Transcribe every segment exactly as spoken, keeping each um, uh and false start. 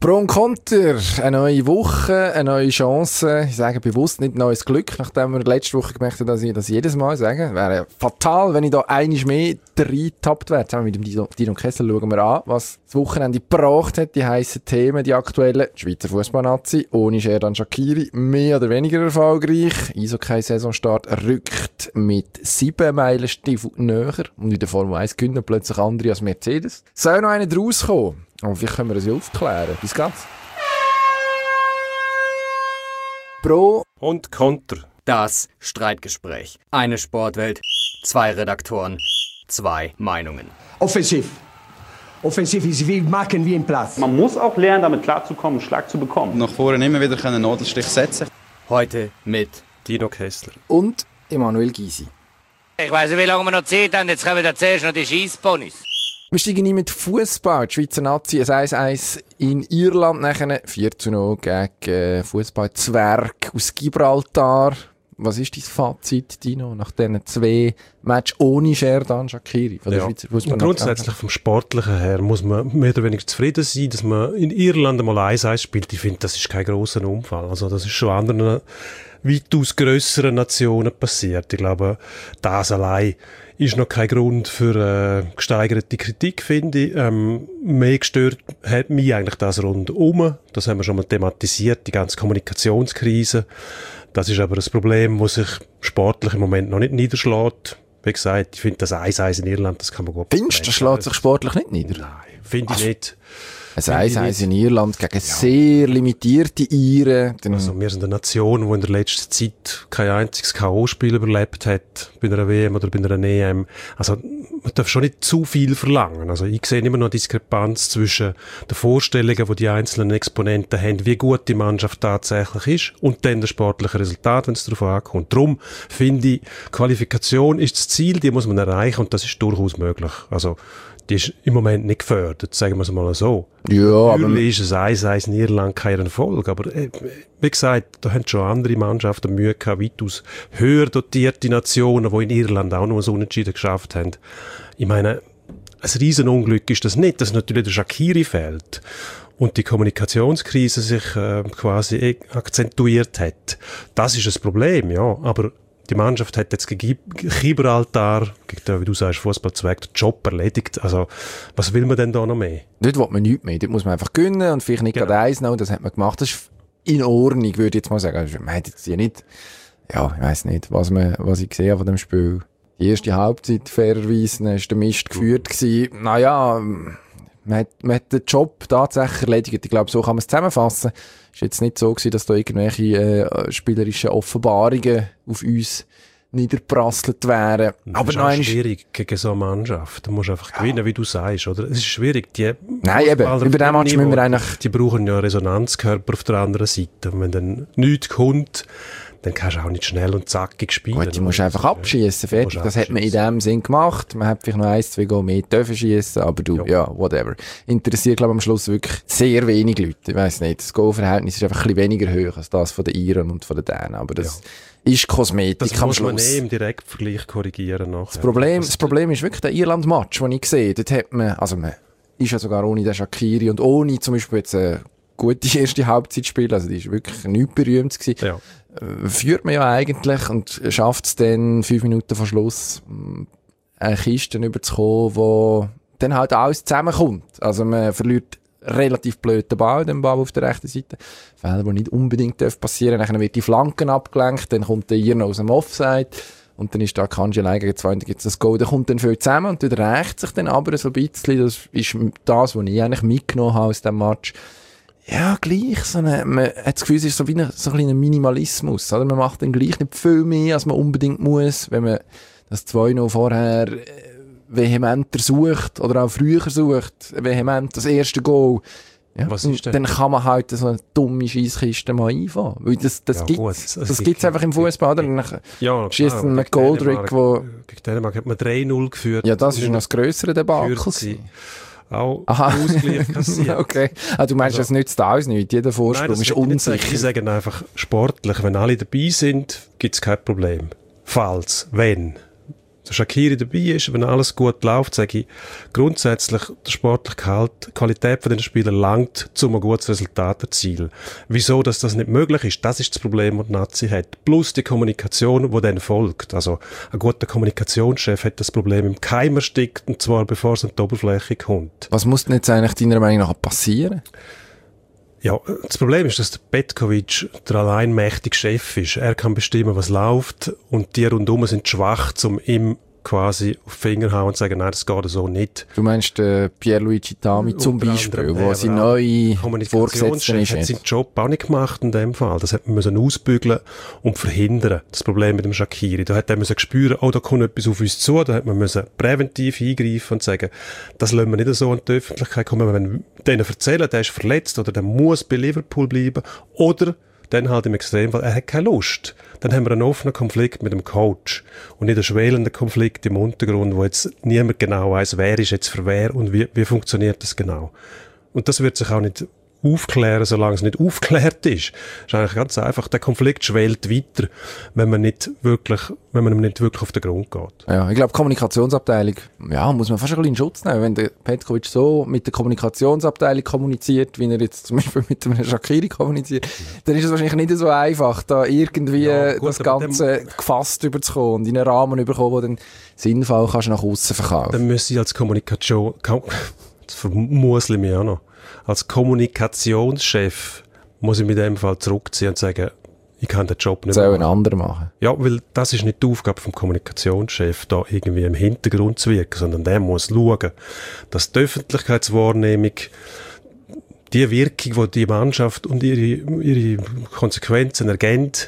Pro und Konter, eine neue Woche, eine neue Chance. Ich sage bewusst nicht neues Glück, nachdem wir letzte Woche gemerkt haben, dass ich das jedes Mal sage. Wäre fatal, wenn ich da einmal mehr reingetappt wäre. Zusammen mit dem Dino, Dino Kessler schauen wir an, was das Wochenende gebracht hat. Die heissen Themen, die aktuellen. Die Schweizer Fußballnazi ohne Xherdan Shaqiri mehr oder weniger erfolgreich. Eishockey-Saisonstart rückt mit sieben Meilenstiefeln näher. Und in der Formel eins gewinnen plötzlich andere als Mercedes. Soll noch einer draus kommen? Aber vielleicht können wir das ja aufklären. Bis ganz. Pro und Konter. Das Streitgespräch. Eine Sportwelt, zwei Redaktoren, zwei Meinungen. Offensiv. Offensiv ist wie machen wie im Platz. Man muss auch lernen, damit klarzukommen, einen Schlag zu bekommen. Nach vorne immer wieder einen Nadelstich setzen. Heute mit Dino Kessler und Emanuel Gysi. Ich weiss nicht, wie lange wir noch Zeit haben. Jetzt kommen wir zuerst noch die Scheissponys. Wir steigen ein mit Fußball. Die Schweizer Nazi ein eins eins in Irland, nachher vier zu null gegen Fußball-Zwerg aus Gibraltar. Was ist dein Fazit, Dino, nach diesen zwei Matches ohne Xherdan Shaqiri von der ja. Schweizer Fußball? Grundsätzlich vom Sportlichen her muss man mehr oder weniger zufrieden sein, dass man in Irland einmal eins eins spielt. Ich finde, das ist kein grosser Unfall. Also das ist schon anderen weitaus grösseren Nationen passiert. Ich glaube, das allein ist noch kein Grund für äh, gesteigerte Kritik, finde ich. Ähm, mehr gestört hat mich eigentlich das rundum. Das haben wir schon mal thematisiert, die ganze Kommunikationskrise. Das ist aber ein Problem, das sich sportlich im Moment noch nicht niederschlägt. Wie gesagt, ich finde das eins eins in Irland, das kann man gut Findest du, das schlägt sich sportlich nicht nieder? Nein, finde ich nicht. Ein eins eins in Irland gegen ja. sehr limitierte Iren. Also wir sind eine Nation, die in der letzten Zeit kein einziges K O-Spiel überlebt hat, bei einer W M oder bei einer E M. Also man darf schon nicht zu viel verlangen. Also ich sehe immer noch eine Diskrepanz zwischen den Vorstellungen, die die einzelnen Exponenten haben, wie gut die Mannschaft tatsächlich ist, und dann das sportliche Resultat, wenn es darauf ankommt. Darum finde ich, Qualifikation ist das Ziel, die muss man erreichen, und das ist durchaus möglich. Also die ist im Moment nicht gefördert, sagen wir es mal so. Ja, natürlich ist es eins eins in Irland kein Erfolg, aber äh, wie gesagt, da haben schon andere Mannschaften Mühe gehabt, weitaus höher dotierte Nationen, die in Irland auch noch ein Unentschieden geschafft haben. Ich meine, ein Riesenunglück ist das nicht, dass natürlich der Shaqiri fehlt und die Kommunikationskrise sich äh, quasi akzentuiert hat. Das ist ein Problem, ja, aber die Mannschaft hat jetzt gegen Gibraltar, gegen den, wie du sagst, Fußballzweig, den Job erledigt. Also, was will man denn da noch mehr? Dort will man nichts mehr. Dort muss man einfach gewinnen und vielleicht nicht genau. gerade eins noch. Das hat man gemacht. Das ist in Ordnung, würde ich jetzt mal sagen. Also, man hat jetzt hier nicht, ja, ich weiss nicht, was, man, was ich gesehen habe von dem Spiel. Die erste Halbzeit, fairerweise, dann war der Mist geführt gewesen. Naja, man hat, man hat den Job tatsächlich erledigt. Ich glaube, so kann man es zusammenfassen. Es war jetzt nicht so gewesen, dass da irgendwelche äh, spielerischen Offenbarungen auf uns niederprasselt wären. Das aber ist auch schwierig gegen so eine Mannschaft. Du musst einfach ja. gewinnen, wie du sagst, oder? Es ist schwierig. Die Nein, eben. Über den Match müssen wir eigentlich... Die brauchen ja Resonanzkörper auf der anderen Seite. Und wenn dann nichts kommt, dann kannst du auch nicht schnell und zackig spielen. Gut, du musst einfach abschießen, fertig. Das hat man in dem Sinn gemacht. Man hat vielleicht noch eins, zwei Goal mehr dürfen schießen, aber du, ja. ja, whatever. Interessiert, glaube ich, am Schluss wirklich sehr wenig Leute. Ich weiss nicht, das Goal-Verhältnis ist einfach ein bisschen weniger hoch als das von den Iren und von den Dänen, aber das ja. ist Kosmetik das am muss Schluss. Man eh im Direktvergleich korrigieren nachher. Das Problem, das Problem ist wirklich der Irland-Match, den ich sehe. Dort hat man, also man ist ja sogar ohne den Shaqiri und ohne zum Beispiel jetzt eine gute erste Halbzeit spielen, also die ist wirklich nichts berühmt gewesen. Ja. Führt man ja eigentlich und schafft es dann fünf Minuten vor Schluss eine Kiste überzukommen, wo dann halt alles zusammenkommt. Also man verliert relativ blöd den Ball, den Ball auf der rechten Seite. Fehler, die nicht unbedingt passieren dürfen. Dann wird die Flanken abgelenkt, dann kommt der Irren aus dem Offside und dann ist da Kanji allein gegen zwei, dann gibt es das Goal, dann kommt dann viel zusammen und dann rächt sich dann aber so ein bisschen. Das ist das, was ich eigentlich mitgenommen habe aus dem Match. Ja, gleich. So eine, man hat das Gefühl, es ist so wie ein, so ein kleiner Minimalismus. Oder? Man macht dann gleich nicht viel mehr, als man unbedingt muss. Wenn man das zwei noch vorher vehementer sucht oder auch früher sucht, vehement das erste Goal. Ja, was ist denn? Dann kann man halt so eine dumme Scheisskiste mal einfahren. Weil das, das ja, gibt's. Das, das gibt's einfach im Fußball. Dann ja, schießt man einen Goldrick, wo... Gegen Dänemark hat man drei null geführt. Ja, das ist noch das grössere Debakel. Auch Aha. Ausgleich kassiert. Okay. Also du meinst, also, das nützt alles nicht. Jeder Vorsprung nein, ist unsicher. Ich sage einfach sportlich. Wenn alle dabei sind, gibt es kein Problem. Falls, wenn der Shaqiri dabei ist, wenn alles gut läuft, sage ich, grundsätzlich der sportliche Gehalt, die Qualität von den Spielern langt, um ein gutes Resultat zu erzielen. Wieso, dass das nicht möglich ist, das ist das Problem, das die Nazi hat. Plus die Kommunikation, die dann folgt. Also, ein guter Kommunikationschef hat das Problem im Keim erstickt, und zwar bevor es an die Oberfläche kommt. Was muss denn jetzt eigentlich deiner Meinung nach passieren? Ja, das Problem ist, dass der Petkovic der alleinmächtige Chef ist. Er kann bestimmen, was läuft, und die rundum sind schwach, um ihm quasi auf die Finger hauen und sagen, nein, das geht so nicht. Du meinst äh, Pierluigi Tami zum Beispiel, wo sie neue Vorgesetzte ist. Er hat seinen Job auch nicht gemacht in dem Fall. Das hat man müssen ausbügeln und verhindern. Das Problem mit dem Shaqiri. Da hat er müssen spüren, oh, da kommt etwas auf uns zu. Da hat man müssen präventiv eingreifen und sagen, das lassen wir nicht so in die Öffentlichkeit kommen. Wenn wir denen erzählen, der ist verletzt oder der muss bei Liverpool bleiben, oder dann halt im Extremfall, er hat keine Lust. Dann haben wir einen offenen Konflikt mit dem Coach und nicht einen schwelenden Konflikt im Untergrund, wo jetzt niemand genau weiss, wer ist jetzt für wer und wie, wie funktioniert das genau. Und das wird sich auch nicht aufklären, solange es nicht aufgeklärt ist. Das ist eigentlich ganz einfach. Der Konflikt schwelt weiter, wenn man nicht wirklich, wenn man ihm nicht wirklich auf den Grund geht. Ja, ich glaube, die Kommunikationsabteilung, ja, muss man fast ein bisschen in Schutz nehmen. Wenn der Petkovic so mit der Kommunikationsabteilung kommuniziert, wie er jetzt zum Beispiel mit dem Shaqiri kommuniziert, dann ist es wahrscheinlich nicht so einfach, da irgendwie ja, gut, das Ganze dem, gefasst überzukommen und in einen Rahmen überkommen, wo dann sinnvoll kannst nach außen verkaufen. Dann müsste ich als Kommunikation, das vermusle ich mich auch noch. Als Kommunikationschef muss ich mit dem Fall zurückziehen und sagen, ich kann den Job nicht mehr machen. Das soll ein anderer machen. Ja, weil das ist nicht die Aufgabe vom Kommunikationschef, da irgendwie im Hintergrund zu wirken, sondern der muss schauen, dass die Öffentlichkeitswahrnehmung, die Wirkung, die die Mannschaft und ihre, ihre Konsequenzen ergänzt,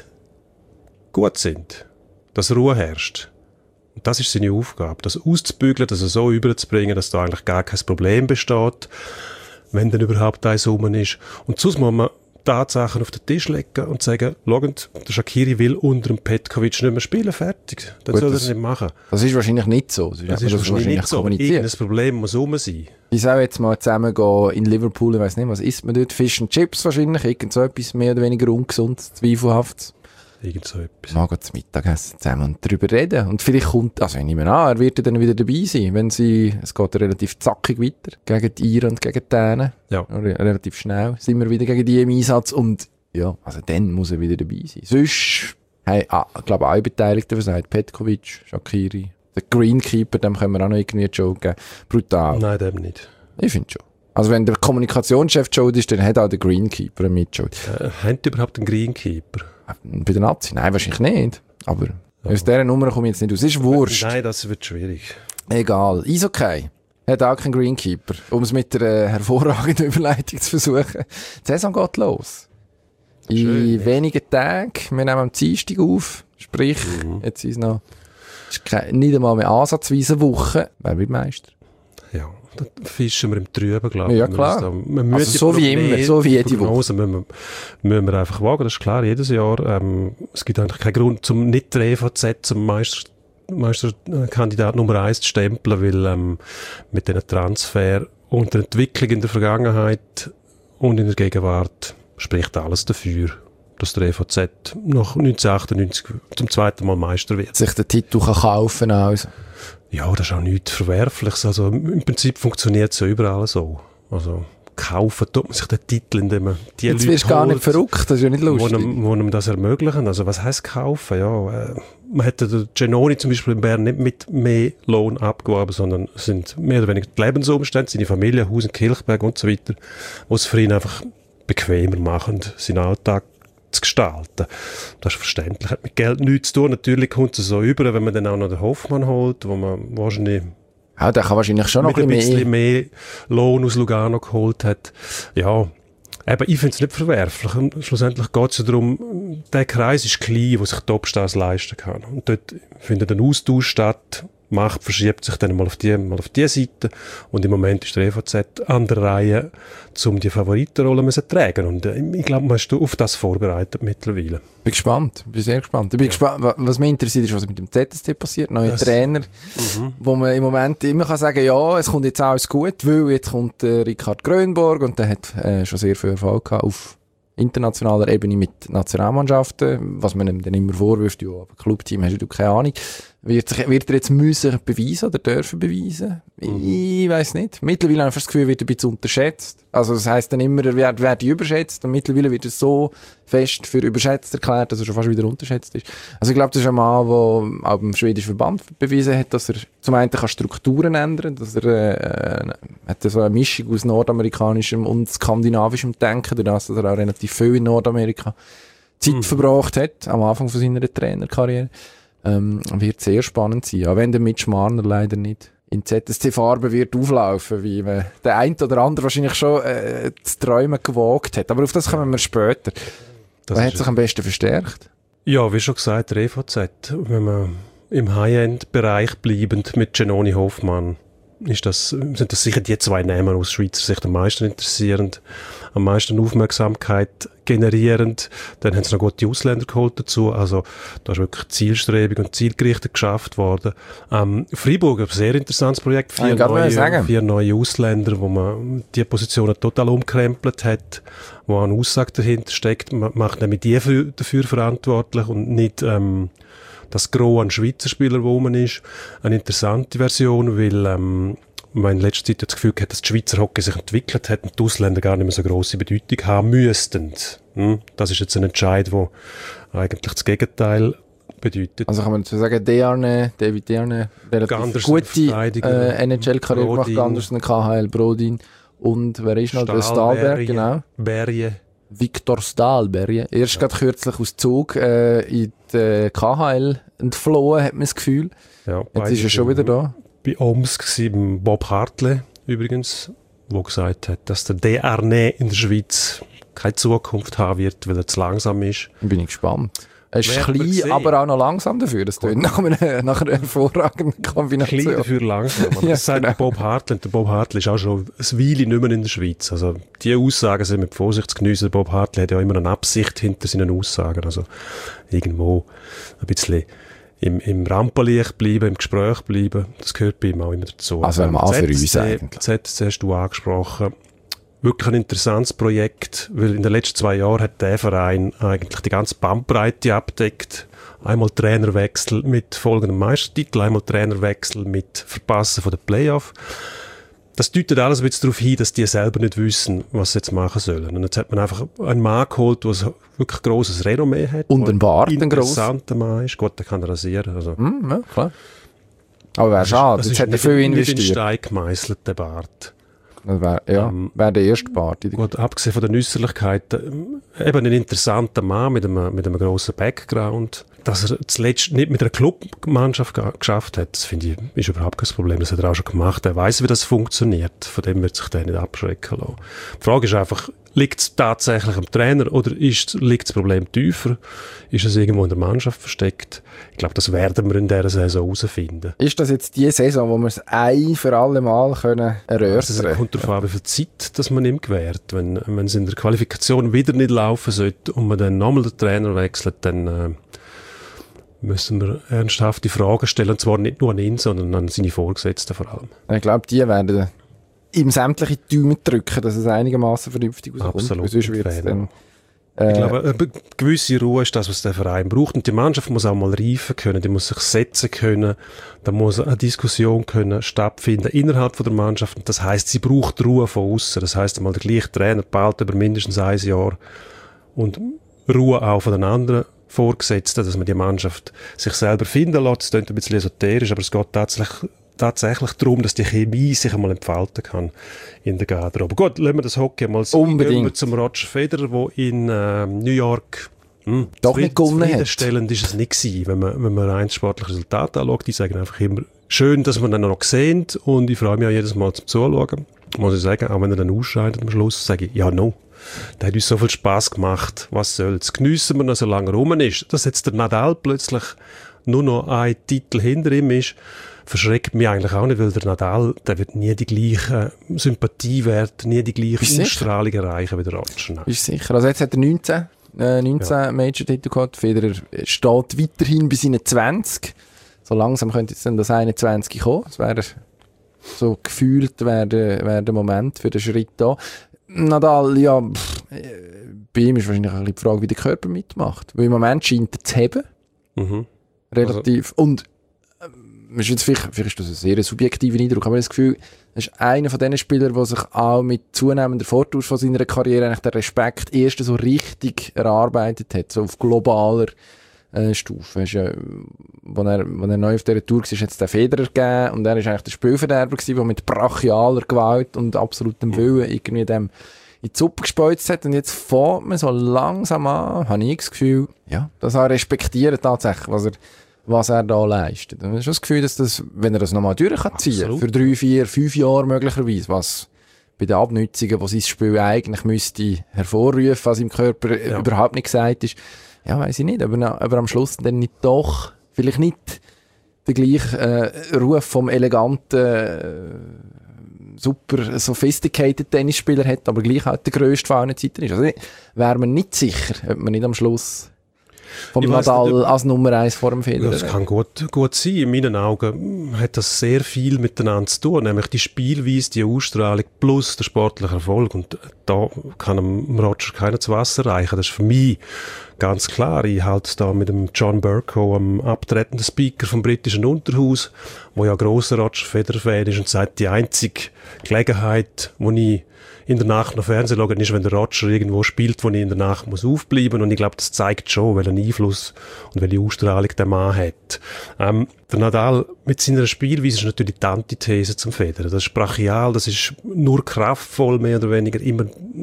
gut sind. Dass Ruhe herrscht. Und das ist seine Aufgabe, das auszubügeln, das so überzubringen, dass da eigentlich gar kein Problem besteht, wenn dann überhaupt eins rum ist. Und sonst muss man Tatsachen auf den Tisch legen und sagen, schaut, der Shaqiri will unter dem Petkovic nicht mehr spielen, fertig. Dann Gut, soll er das nicht machen. Das ist wahrscheinlich nicht so. Das, das ist wahrscheinlich, wahrscheinlich nicht so. Irgendein Problem muss rum sein. Ich soll jetzt mal zusammen gehen in Liverpool, ich weiss nicht, was isst man dort? Fish and Chips wahrscheinlich, irgend so etwas mehr oder weniger ungesund, zweifelhaft. Irgend so etwas. Mal zum Mittagessen zusammen und darüber reden. Und vielleicht kommt, also ich nehme an, er wird dann wieder dabei sein, wenn sie, es geht relativ zackig weiter, gegen die Iren und gegen die Dänen. Ja. Relativ schnell sind wir wieder gegen die im Einsatz und ja, also dann muss er wieder dabei sein. Sonst, hey, ah, ich glaube, alle Beteiligten versagt, Petkovic, Shaqiri, der Greenkeeper, dem können wir auch noch irgendwie einen Joke geben. Brutal. Nein, dem nicht. Ich finde schon. Also wenn der Kommunikationschef Joe ist, dann hat auch der Greenkeeper einen Mitschuld. Äh, haben die überhaupt einen Greenkeeper? Bei den Nazi? Nein, wahrscheinlich nicht. Aber ja. Aus dieser Nummer komme ich jetzt nicht aus. Ist wurscht. Nein, das wird schwierig. Egal. Eishockey hat auch keinen Greenkeeper. Um es mit einer äh, hervorragenden Überleitung zu versuchen. Die Saison geht los. In Schön, wenigen Tagen. Wir nehmen am Dienstag auf. Sprich, mhm. jetzt ist es noch ist kein, nicht einmal mehr ansatzweise eine Woche. Wer wird Meister? Ja. Da fischen wir im Trüben, glaube ich. Ja, klar. Da, also so wie immer, so wie jede Woche. Müssen wir, müssen wir einfach wagen, das ist klar, jedes Jahr. Ähm, es gibt eigentlich keinen Grund, zum nicht der E V Z zum Meister, Meisterkandidat Nummer eins zu stempeln, weil ähm, mit diesen Transfer und der Entwicklung in der Vergangenheit und in der Gegenwart spricht alles dafür, dass der E V Z nach neunzehnhundertachtundneunzig zum zweiten Mal Meister wird. Sich den Titel kann kaufen also. Ja, das ist auch nichts Verwerfliches. Also im Prinzip funktioniert es ja überall so. Also kaufen tut man sich den Titel, indem man die Jetzt Leute wirst du gar nicht verrückt, das ist ja nicht lustig. Wo einem, wo einem das ermöglichen. Also was heisst kaufen? Ja, äh, man hätte den Genoni zum Beispiel in Bern nicht mit mehr Lohn abgeworben, sondern es sind mehr oder weniger die Lebensumstände, seine Familie, Haus in Kilchberg und so weiter, die es für ihn einfach bequemer machen, seinen Alltag zu gestalten. Das ist verständlich. Hat mit Geld nichts zu tun. Natürlich kommt es so über, wenn man dann auch noch den Hoffmann holt, wo man wahrscheinlich ja, der kann wahrscheinlich schon noch ein bisschen mehr. mehr Lohn aus Lugano geholt hat. Ja, aber ich finde es nicht verwerflich. Und schlussendlich geht es ja darum, der Kreis ist klein, wo sich Topstars leisten kann. Und dort findet ein Austausch statt. Macht verschiebt sich dann mal auf die, mal auf die Seite. Und im Moment ist der E V Z an der Reihe, um die Favoritenrolle zu tragen. Und äh, ich glaube, man ist auf das vorbereitet mittlerweile. Bin gespannt. Bin sehr gespannt. Ich bin ja. gespannt. Was mich interessiert ist, was mit dem Z S C passiert. Neuer das, Trainer, mhm. wo man im Moment immer kann sagen, ja, es kommt jetzt alles gut, weil jetzt kommt äh, Richard Grönborg und der hat äh, schon sehr viel Erfolg gehabt auf internationaler Ebene mit Nationalmannschaften, was man ihm dann immer vorwirft, ja, aber Clubteam hast du keine Ahnung. Wird, sich, wird er jetzt müssen beweisen oder dürfen beweisen? Mhm. Ich weiss nicht. Mittlerweile habe ich das Gefühl, wird er ein bisschen unterschätzt. Also das heisst dann immer, er wird, wird überschätzt und mittlerweile wird er so fest für überschätzt erklärt, dass er schon fast wieder unterschätzt ist. Also ich glaube, das ist ein Mann, der auch beim schwedischen Verband bewiesen hat, dass er zum einen kann Strukturen ändern, dass er äh, hat so eine Mischung aus nordamerikanischem und skandinavischem Denken, durch das, dass er auch relativ viel in Nordamerika Zeit mhm. verbracht hat, am Anfang von seiner Trainerkarriere. Ähm, wird sehr spannend sein, auch wenn der Mitch Marner leider nicht in Z S C-Farben wird auflaufen, wie man der eine oder andere wahrscheinlich schon äh, zu träumen gewagt hat. Aber auf das kommen wir später. Wer hat sich am besten verstärkt? Ja, wie schon gesagt, der E V Z. Wenn wir im High-End-Bereich bleibend mit Genoni Hoffmann, ist das, sind das sicher die zwei Namen aus Schweizer Sicht am meisten interessierend, am meisten Aufmerksamkeit generierend. Dann haben sie noch gute Ausländer geholt dazu. Also da ist wirklich zielstrebig und zielgerichtet geschafft worden. Ähm, Freiburg, ein sehr interessantes Projekt. Vier, neue, vier neue Ausländer, wo man die Positionen total umkrempelt hat, wo eine Aussage dahinter steckt. Man macht nämlich die für, dafür verantwortlich und nicht ähm, das Gros an Schweizer Spielern, wo man ist. Eine interessante Version, weil ähm, man in letzter Zeit das Gefühl hat, dass die Schweizer Hockey sich entwickelt hat und die Ausländer gar nicht mehr so grosse Bedeutung haben müssten. Hm? Das ist jetzt ein Entscheid, der eigentlich das Gegenteil bedeutet. Also kann man dazu sagen, Dearne, David Dearne, relativ gute äh, N H L-Karriere gemacht, Gandersen, K H L, Brodin und wer ist noch? Der Stahlberg, genau. Berje. Viktor Stahlberg. Erst ja. gerade kürzlich aus Zug äh, in die K H L entflohen, hat man das Gefühl. Ja, jetzt ist er schon wieder da. Bei Omsk war Bob Hartley übrigens, der gesagt hat, dass der Dearne in der Schweiz keine Zukunft haben wird, weil er zu langsam ist. Bin ich gespannt. Er ist klein, aber auch noch langsam dafür. Das klingt nach einer, nach einer hervorragenden Kombination. Klein dafür langsam. Ja, das sagt genau. Bob Hartley. Und der Bob Hartley ist auch schon ein Weile nicht mehr in der Schweiz. Also, die Aussagen sind mit Vorsicht zu geniessen. Bob Hartley hat ja immer eine Absicht hinter seinen Aussagen. Also, irgendwo ein bisschen im, im Rampenlicht bleiben, im Gespräch bleiben. Das gehört bei ihm auch immer dazu. Also, ein Mann für uns eigentlich. Z S C hast du angesprochen. Wirklich ein interessantes Projekt, weil in den letzten zwei Jahren hat der Verein eigentlich die ganze Bandbreite abdeckt. Einmal Trainerwechsel mit folgendem Meistertitel, einmal Trainerwechsel mit Verpassen von den Playoffs. Das deutet alles ein bisschen darauf hin, dass die selber nicht wissen, was sie jetzt machen sollen. Und jetzt hat man einfach einen Mann geholt, der ein wirklich grosses Renommee hat. Und ein Bart, ein interessanter Mann ist. Gut, der kann rasieren. Also. Mm, ja, klar. Aber wäre schade, jetzt hat er viel investiert. Nicht in Stein gemeißelt, der Bart. Das wäre ja, ähm, wär der erste Part. Gut, abgesehen von den Äußerlichkeiten, eben ein interessanter Mann mit einem, mit einem grossen Background. Dass er zuletzt nicht mit einer Clubmannschaft ge- geschafft hat, das finde ich, ist überhaupt kein Problem. Das hat er auch schon gemacht. Er weiss, wie das funktioniert. Von dem wird sich der nicht abschrecken lassen. Die Frage ist einfach, liegt es tatsächlich am Trainer oder ist, liegt das Problem tiefer? Ist es irgendwo in der Mannschaft versteckt? Ich glaube, das werden wir in dieser Saison herausfinden. Ist das jetzt die Saison, wo wir es ein für alle Mal können erörtern? Also es kommt darauf an, wie viel Zeit dass man ihm gewährt. Wenn, wenn es in der Qualifikation wieder nicht laufen sollte und man dann nochmal den Trainer wechselt, dann äh, müssen wir ernsthafte Fragen stellen. Und zwar nicht nur an ihn, sondern an seine Vorgesetzten vor allem. Ich glaube, die werden ihm sämtliche Daumen drücken, dass es einigermaßen vernünftig rauskommt. Absolut. Sonst wird's dann, äh, ich glaube, eine gewisse Ruhe ist das, was der Verein braucht. Und die Mannschaft muss auch mal reifen können, die muss sich setzen können, da muss eine Diskussion können stattfinden innerhalb von der Mannschaft. Und das heisst, sie braucht Ruhe von außen. Das heisst, einmal der gleiche Trainer bald über mindestens ein Jahr und Ruhe auch von den anderen Vorgesetzten, dass man die Mannschaft sich selber finden lässt. Das klingt ein bisschen esoterisch, aber es geht tatsächlich tatsächlich darum, dass die Chemie sich einmal entfalten kann in der Garderobe. Gut, lassen wir das Hockey mal so. Unbedingt. Zum Roger Federer, der in äh, New York mh, doch nicht gewonnen hat. Zufriedenstellend ist es nicht gewesen, wenn man, wenn man ein sportliches Resultat anschaut. Die sagen einfach immer, schön, dass wir dann noch sehen und ich freue mich auch jedes Mal zum Zuschauen. Muss ich sagen, auch wenn er dann ausscheidet am Schluss, sage ich, ja, no. Der hat uns so viel Spass gemacht, was soll's. Geniessen wir noch, solange er rum ist. Dass jetzt der Nadal plötzlich nur noch ein Titel hinter ihm ist, verschreckt mich eigentlich auch nicht, weil der Nadal, der wird nie die gleiche Sympathiewerte, nie die gleiche Ausstrahlung erreichen wie der Roger. Ist sicher. Also jetzt hat er neunzehn, äh, neunzehn ja. Major-Titel gehabt. Federer steht weiterhin bei seinen zwanzig. So langsam könnte jetzt dann das einundzwanzig kommen. Das wäre so gefühlt wäre der, wär der Moment für den Schritt da. Nadal, ja, pff, bei ihm ist wahrscheinlich auch die Frage, wie der Körper mitmacht. Weil im Moment scheint er zu haben. Mhm. Relativ. Also. Und ist jetzt vielleicht, vielleicht ist das ein sehr subjektiver Eindruck, aber ich habe das Gefühl, er ist einer von diesen Spielern, der sich auch mit zunehmender Fortdauer von seiner Karriere eigentlich den Respekt erst so richtig erarbeitet hat, so auf globaler äh, Stufe. Ist ja, wo er, wo er neu auf dieser Tour war, hat es den Federer gegeben und er war eigentlich der Spielverderber gewesen, der mit brachialer Gewalt und absolutem Willen irgendwie dem in die Suppe gespeuzt hat und jetzt fährt man so langsam an, habe ich das Gefühl, ja, dass er respektiert tatsächlich, was er, was er da leistet. Und ich habe schon das Gefühl, dass das, wenn er das nochmal durch kann ziehen, Absolut. für drei, vier, fünf Jahre möglicherweise, was bei den Abnützungen, wo sein Spiel eigentlich müsste hervorrufen, was im Körper ja. überhaupt nicht gesagt ist, ja, weiss ich nicht, aber, aber am Schluss dann nicht doch, vielleicht nicht der gleiche äh, Ruf vom eleganten, äh, super sophisticated Tennisspieler hat, aber gleich halt der grösste von allen Zeiten ist. Also wäre man nicht sicher, ob man nicht am Schluss vom ich Nadal nicht, als Nummer eins vor dem Federer. Das kann gut, gut sein. In meinen Augen hat das sehr viel miteinander zu tun, nämlich die Spielweise, die Ausstrahlung plus der sportliche Erfolg. Und da kann einem Roger keiner zu Wasser reichen. Das ist für mich ganz klar. Ich halte es da mit dem John Burko, am abtretenden Speaker vom britischen Unterhaus, wo ja grosser Roger Federer-Fan ist und sagt, die einzige Gelegenheit, wo ich in der Nacht noch Fernsehen schauen, ist, wenn der Roger irgendwo spielt, wo ich in der Nacht muss aufbleiben. Und ich glaube, das zeigt schon, welchen Einfluss und welche Ausstrahlung der Mann hat. Ähm, der Nadal mit seiner Spielweise ist natürlich die Antithese zum Federer. Das ist brachial, das ist nur kraftvoll, mehr oder weniger, immer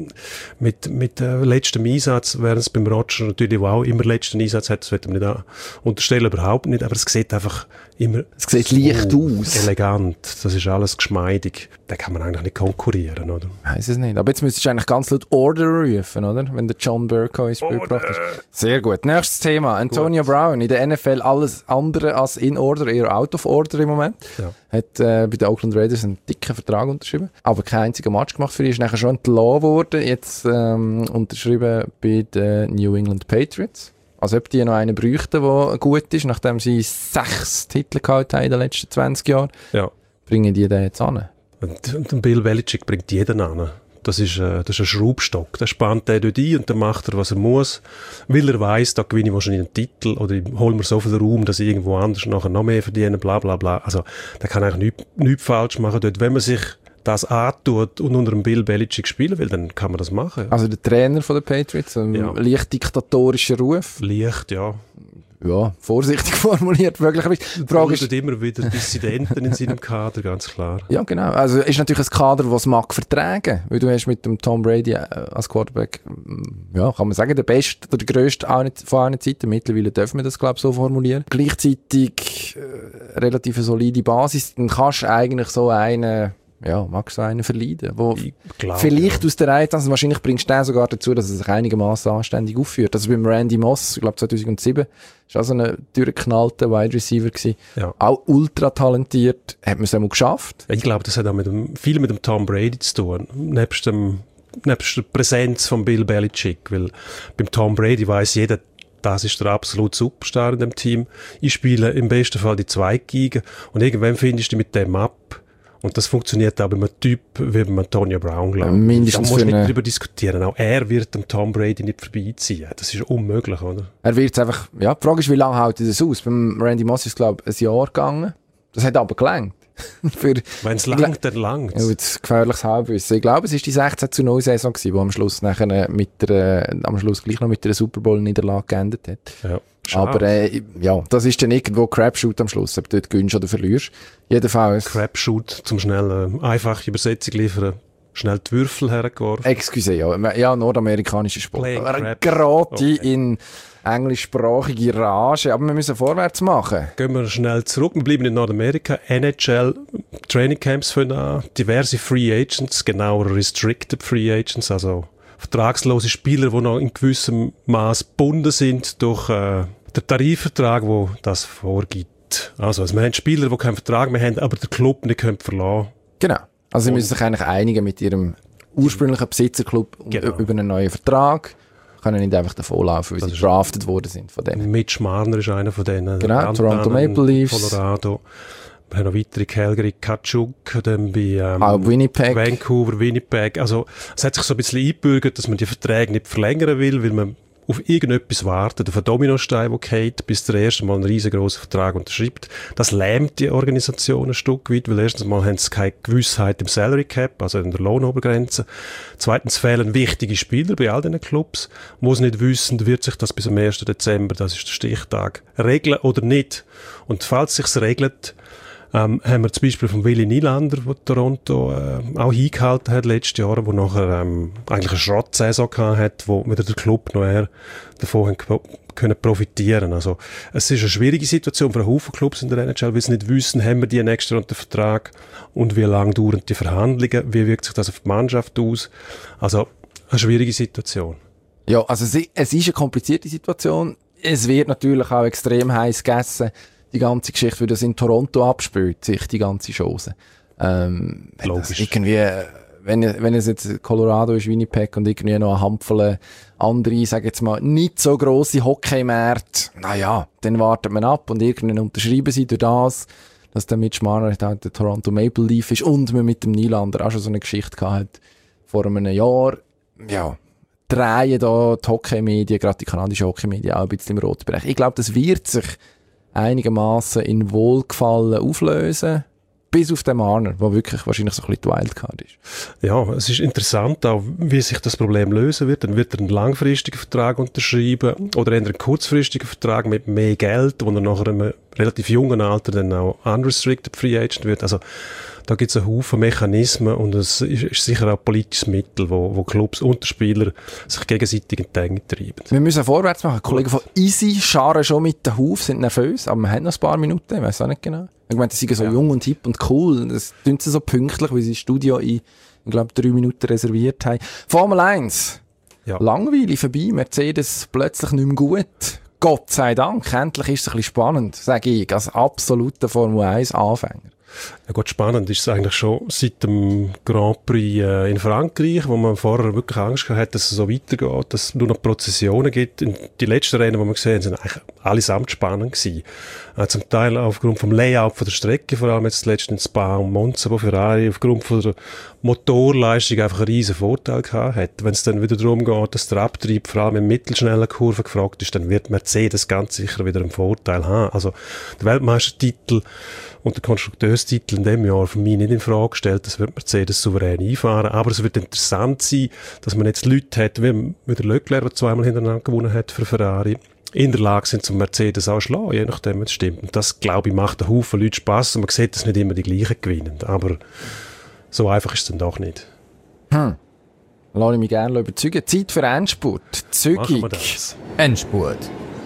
mit, mit äh, letztem Einsatz, während es beim Roger natürlich auch immer letzten Einsatz hat, das wird man nicht unterstellen, überhaupt nicht, aber es sieht einfach immer es sieht so leicht aus. Elegant, das ist alles geschmeidig. Da kann man eigentlich nicht konkurrieren, oder? Weiss es nicht, aber jetzt müsstest du eigentlich ganz laut Order rufen, oder? Wenn der John Burko ins Spiel gebracht ist. Sehr gut. Nächstes Thema, Antonio gut. Brown, in der N F L alles andere als in Order, eher out of order im Moment. Ja. Hat äh, bei den Oakland Raiders einen dicken Vertrag unterschrieben, aber keinen einzigen Match gemacht für ihn, ist nachher schon entlassen worden, jetzt ähm, unterschrieben bei den New England Patriots. Also ob die noch einen bräuchten, der gut ist, nachdem sie sechs Titel gehabt haben in den letzten zwanzig Jahren, ja. bringen die den jetzt an. Und, und Bill Belichick bringt jeden an. Das ist, äh, das ist ein Schraubstock. Der spannt den dort ein und dann macht er, was er muss. Weil er weiss, da gewinne ich wahrscheinlich einen Titel oder ich hole mir so viel Raum, dass ich irgendwo anders nachher noch mehr verdiene, bla bla bla. Also der kann eigentlich nichts, nichts falsch machen dort. Wenn man sich das antut und unter dem Bill Belichick spielen will, dann kann man das machen. Also der Trainer von den Patriots, ein ja. leicht diktatorischer Ruf. Leicht, ja. Ja, vorsichtig formuliert, möglicherweise. Die Frage ist immer wieder Dissidenten in seinem Kader, ganz klar. Ja, genau. Also ist natürlich ein Kader, das es mag vertragen. Weil du hast mit dem Tom Brady als Quarterback, ja, kann man sagen, der beste oder der grösste von allen Zeiten. Mittlerweile dürfen wir das, glaube ich, so formulieren. Gleichzeitig äh, relativ eine solide Basis. Dann kannst du eigentlich so einen, ja, magst du einen verleiden, wo glaub, vielleicht ja. aus der Reihe, also wahrscheinlich bringst du den sogar dazu, dass er sich einigermaßen anständig aufführt. Also beim Randy Moss, ich glaube zweitausendsieben, war auch so ein durchgeknallter Wide Receiver gewesen. Ja. Auch ultra talentiert, hat man es einmal geschafft. Ich glaube, das hat auch mit dem, viel mit dem Tom Brady zu tun, nebst, dem, nebst der Präsenz von Bill Belichick, weil beim Tom Brady weiss jeder, das ist der absolute Superstar in dem Team. Ich spiele im besten Fall die Zweitgeige und irgendwann findest du mit dem ab. Und das funktioniert auch bei einem Typ wie beim Antonio Brown, glaube ich. Mindestens da musst du nicht darüber diskutieren. Auch er wird dem Tom Brady nicht vorbeiziehen. Das ist unmöglich, oder? Er wird einfach, ja, die Frage ist, wie lange hält das aus? Beim Randy Moss ist, glaube ich, ein Jahr gegangen. Das hat aber gelangt. Wenn es langt, dann langt es. Ja, das gefährliches Halbwissen. Ich glaube, es war die sechzehn zu null Saison gewesen, die am Schluss nachher mit der, am Schluss gleich noch mit der Super Bowl Niederlage geendet hat. Ja. Aber äh, ja, das ist dann irgendwo Crapshoot am Schluss, ob du dort gewinnst oder verlierst. Jedenfalls. Crapshoot, zum schnell äh, einfache Übersetzung liefern, schnell die Würfel hergeworfen. Excuse, ja. Ja, nordamerikanische Sport. Gerade okay. in englischsprachige Rage, aber wir müssen vorwärts machen. Gehen wir schnell zurück, wir bleiben in Nordamerika. N H L Training Camps fangen an, diverse Free Agents, genauer Restricted Free Agents, also vertragslose Spieler, die noch in gewissem Maß gebunden sind durch äh, den Tarifvertrag, der das vorgibt. Also, also wir haben Spieler, die keinen Vertrag mehr haben, aber der Club nicht können verlassen. Genau. Also sie müssen sich eigentlich einigen mit ihrem ursprünglichen Besitzerclub genau. über einen neuen Vertrag. Können nicht einfach davonlaufen, weil sie drafted worden sind von denen. Mitch Marner ist einer von denen. Genau, Toronto Maple Leafs. Colorado. Wir haben noch weitere, Calgary, Tkachuk, dann bei ähm, auch Winnipeg. Vancouver, Winnipeg. Also es hat sich so ein bisschen eingebürgert, dass man die Verträge nicht verlängern will, weil man auf irgendetwas warten, auf einen Dominostein, der geht, bis der erste Mal einen riesengroßen Vertrag unterschreibt. Das lähmt die Organisation ein Stück weit, weil erstens mal haben sie keine Gewissheit im Salary Cap, also in der Lohnobergrenze. Zweitens fehlen wichtige Spieler bei all diesen Clubs, wo sie nicht wissen, wird sich das bis am ersten Dezember, das ist der Stichtag, regeln oder nicht. Und falls sich's regelt, Ähm, haben wir zum Beispiel von Willi Nylander, der Toronto äh, auch hingehalten hat letztes Jahr, wo nachher ähm, eigentlich eine Schrottsaison gehabt hat, wo wieder der Club noch eher davon haben können profitieren. Also es ist eine schwierige Situation für einen Haufen Clubs in der N H L, weil sie nicht wissen, haben wir die nächste unter Vertrag und wie lange dauern die Verhandlungen, wie wirkt sich das auf die Mannschaft aus. Also eine schwierige Situation. Ja, also es ist eine komplizierte Situation. Es wird natürlich auch extrem heiß gegessen. Die ganze Geschichte, wie das in Toronto abspielt, sich die ganze Chose. Ähm, Logisch. Irgendwie, wenn, wenn es jetzt Colorado ist, Winnipeg und irgendwie noch eine Handvoll andere, sag jetzt mal, nicht so grosse Hockeymärkte, naja, dann wartet man ab und irgendwann unterschreiben sie durch das, dass der Mitch Marner halt der Toronto Maple Leaf ist und man mit dem Nylander auch schon so eine Geschichte gehabt hat vor einem Jahr. Ja, drehen da die Hockeymedien, gerade die kanadischen Hockeymedien auch ein bisschen im roten Bereich. Ich glaube, das wird sich einigermaßen in Wohlgefallen auflösen, bis auf den Marner, der wirklich wahrscheinlich so ein bisschen die Wildcard ist. Ja, es ist interessant auch, wie sich das Problem lösen wird. Dann wird er einen langfristigen Vertrag unterschreiben oder eher einen kurzfristigen Vertrag mit mehr Geld, wo er nachher im relativ jungen Alter dann auch unrestricted Free Agent wird. Also da gibt es einen Haufen Mechanismen und es ist, ist sicher auch ein politisches Mittel, wo, wo Clubs und Spieler sich gegenseitig in die Enge treiben. Wir müssen vorwärts machen. Die Kollegen von Easy scharen schon mit den Huf, sind nervös, aber wir haben noch ein paar Minuten, ich weiss auch nicht genau. Ich meine, die sind so ja. jung und hip und cool. Das tun sie so pünktlich, wie sie das Studio in, ich glaube, drei Minuten reserviert haben. Formel eins. Ja. Langweilig vorbei. Mercedes plötzlich nicht mehr gut. Gott sei Dank. Endlich ist es ein bisschen spannend, sage ich, als absoluter Formel eins Anfänger. Ja gut, spannend ist es eigentlich schon seit dem Grand Prix äh, in Frankreich, wo man vorher wirklich Angst hatte, dass es so weitergeht, dass es nur noch Prozessionen gibt. Und die letzten Rennen, die wir gesehen haben, sind eigentlich allesamt spannend gewesen. Äh, zum Teil aufgrund vom Layout von der Strecke, vor allem jetzt zuletzt in Spa und Monza, wo Ferrari aufgrund von der Motorleistung einfach einen riesen Vorteil gehabt hat. Wenn es dann wieder darum geht, dass der Abtrieb vor allem in mittelschnellen Kurven gefragt ist, dann wird Mercedes ganz sicher wieder einen Vorteil haben. Also der Weltmeistertitel und der Konstrukteurstitel in diesem Jahr für mich nicht in Frage gestellt. Das wird Mercedes souverän einfahren. Aber es wird interessant sein, dass man jetzt Leute hat, wie, wie der Leclerc, der zweimal hintereinander gewonnen hat für Ferrari, in der Lage sind, zum Mercedes auch schlagen, je nachdem, was stimmt. Und das, glaube ich, macht einen Haufen Leuten Spass. Und man sieht, dass nicht immer die gleichen gewinnen. Aber so einfach ist es dann doch nicht. Hm. Lass ich mich gerne überzeugen. Zeit für Endspurt. Zügig. Endspurt.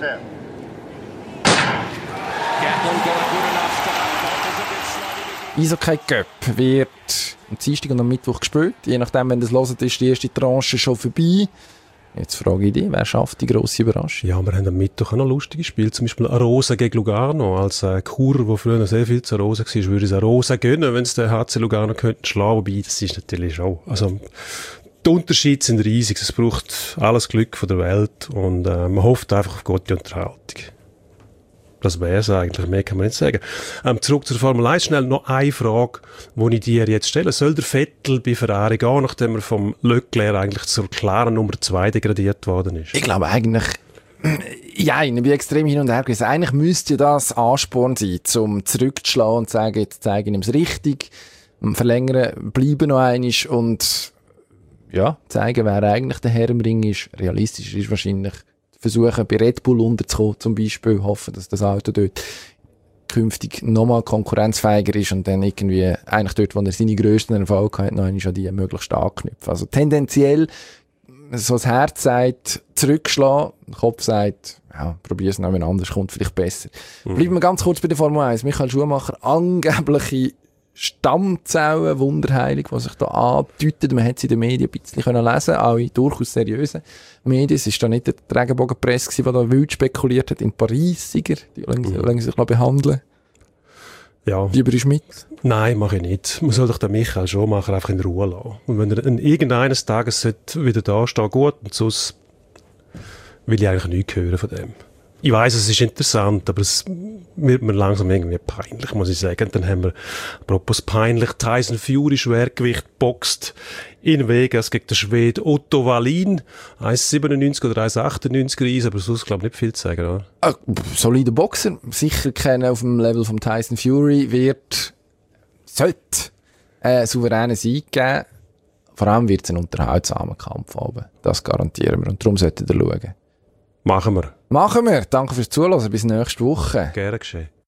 Eishockey Cup wird am Dienstag und am Mittwoch gespielt. Je nachdem, wenn das hört, ist die erste Tranche schon vorbei. Jetzt frage ich dich, wer schafft die grosse Überraschung? Ja, wir haben am Mittwoch auch noch lustige Spiele. Zum Beispiel Arosa gegen Lugano. Als äh, Kur, wo früher sehr viel zu Arosa war, würde ich Arosa gönnen, wenn es der H C Lugano könnte schlagen. Wobei, das ist natürlich auch. Also, die Unterschiede sind riesig. Es braucht alles Glück von der Welt. Und äh, man hofft einfach auf gute Unterhaltung. Das wäre es eigentlich, mehr kann man nicht sagen. Ähm, zurück zur Formel eins, schnell noch eine Frage, die ich dir jetzt stelle. Soll der Vettel bei Ferrari gehen, nachdem er vom Leclerc eigentlich zur klaren Nummer zwei degradiert worden ist? Ich glaube eigentlich, ja, ich bin extrem hin und her gewesen. Eigentlich müsste das Ansporn sein, um zurückzuschlagen und zu sagen, jetzt zeige ich ihm es richtig, verlängern, bleiben noch einmal und ja, zeigen, wer eigentlich der Herr im Ring ist. Realistisch ist wahrscheinlich versuchen, bei Red Bull unterzukommen, zum Beispiel, hoffen, dass das Auto dort künftig nochmal konkurrenzfähiger ist und dann irgendwie eigentlich dort, wo er seine grössten Erfolge hat, noch einmal an die möglichst anknüpfen. Also tendenziell, so das Herz sagt, zurückschlagen, der Kopf sagt, ja, probier es noch anders, kommt vielleicht besser. Mhm. Bleiben wir ganz kurz bei der Formel eins. Michael Schumacher, angebliche Stammzellen, Wunderheilig, die sich da andeutet. Man hat sie in den Medien ein bisschen können lesen, auch in durchaus seriösen Medien. Es war da nicht die Regenbogenpresse, die da wild spekuliert hat. In Paris, Sieger, die wollen mhm. sich behandeln. Ja. Lieber ist mit? Nein, mache ich nicht. Man soll doch den Michael Schumacher einfach in Ruhe lassen. Und wenn er irgendeines Tages wieder da steht, gut, und sonst will ich eigentlich nichts hören von dem. Ich weiss, es ist interessant, aber es wird mir langsam irgendwie peinlich, muss ich sagen. Dann haben wir, apropos peinlich, Tyson Fury Schwergewicht boxt in Vegas gegen den Schweden Otto Wallin. eins siebenundneunzig oder eins achtundneunzig Reis, aber sonst glaube ich nicht viel zu sagen, oder? Ah, solider Boxer, sicher kennen auf dem Level vom Tyson Fury, wird, sollte, einen souveränen Sieg geben. Vor allem wird es ein unterhaltsamer Kampf haben. Das garantieren wir. Und darum solltet ihr schauen. Machen wir. Machen wir. Danke fürs Zuhören. Bis nächste Woche. Gerne geschehen.